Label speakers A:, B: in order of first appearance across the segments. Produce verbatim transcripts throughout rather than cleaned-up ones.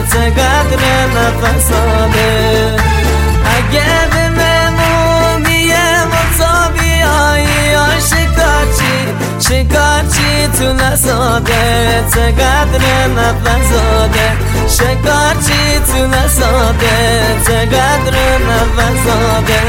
A: چقدر نفساده. اگه بمونی و تو بیایی شکارچی شکارچی تو نساده، چقدر نفساده. شکارچی تو نساده، چقدر نفساده.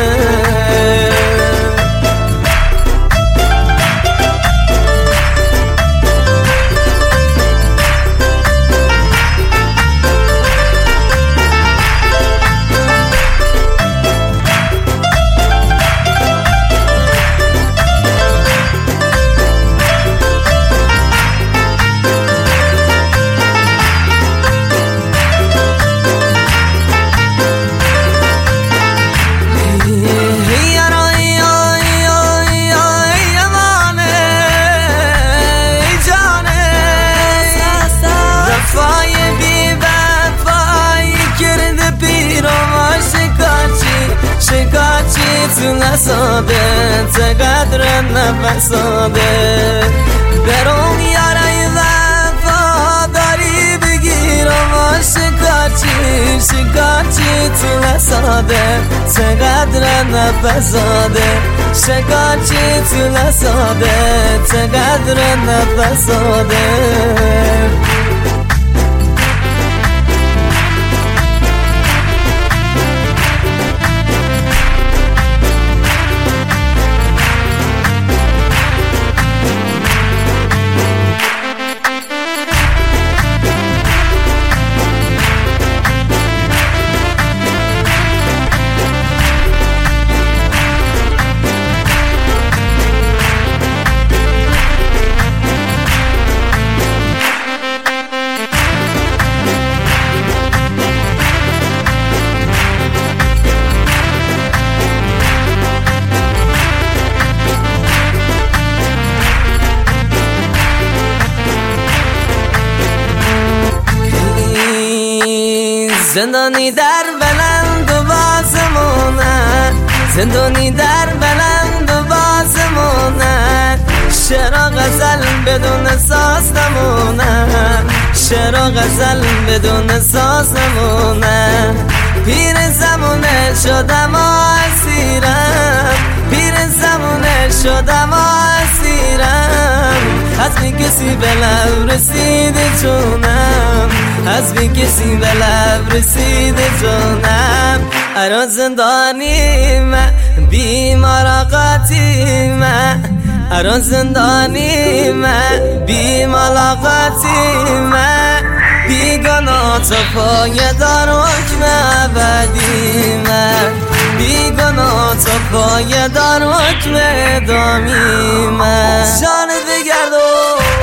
A: تو نساده، چقدر نفساده. برون یاره وفاداری بگیرم و شکارچی شکارچی تو نساده، چقدر نفساده. شکارچی تو نساده، چقدر نفساده. زندانی در بلند و بازمونه، زندانی در بلند و بازمونه. شعر و غزل بدون ساز نمونه، شعر و غزل بدون ساز نمونه. پیر زمونه شدم و اسیرم، پیر زمونه شدم و اسیرم. از بی کسی به لب رسید جونم، از بی کسی به لب رسید جونم. ارا زندانی من بیمار قاطی من، ارا زندانی من بیملاقاتی من. بیگناه تو پای دار حکم ابدی من، بیگناه تو پای دار حکم ادامی من. جان بگردو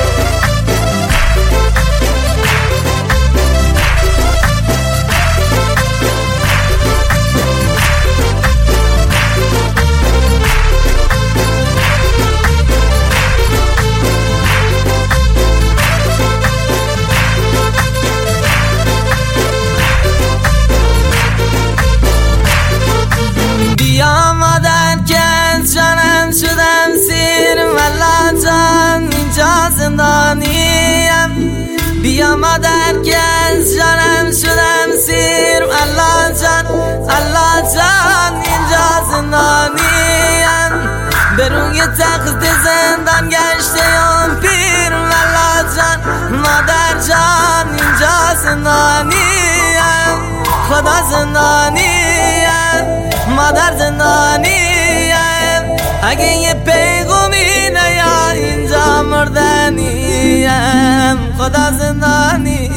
A: زندانیم. بیا مادر که از جانم شدم سیر. الله جان الله جان اینجا زندانیم. به روی تخت زندان گشتم پیر. الله جان مادر جان اینجا زندانیم. خدا زندانیم، مادر زندانیم. اگه یه پیغامی نیا اینجا مردنیم. خدا زندانی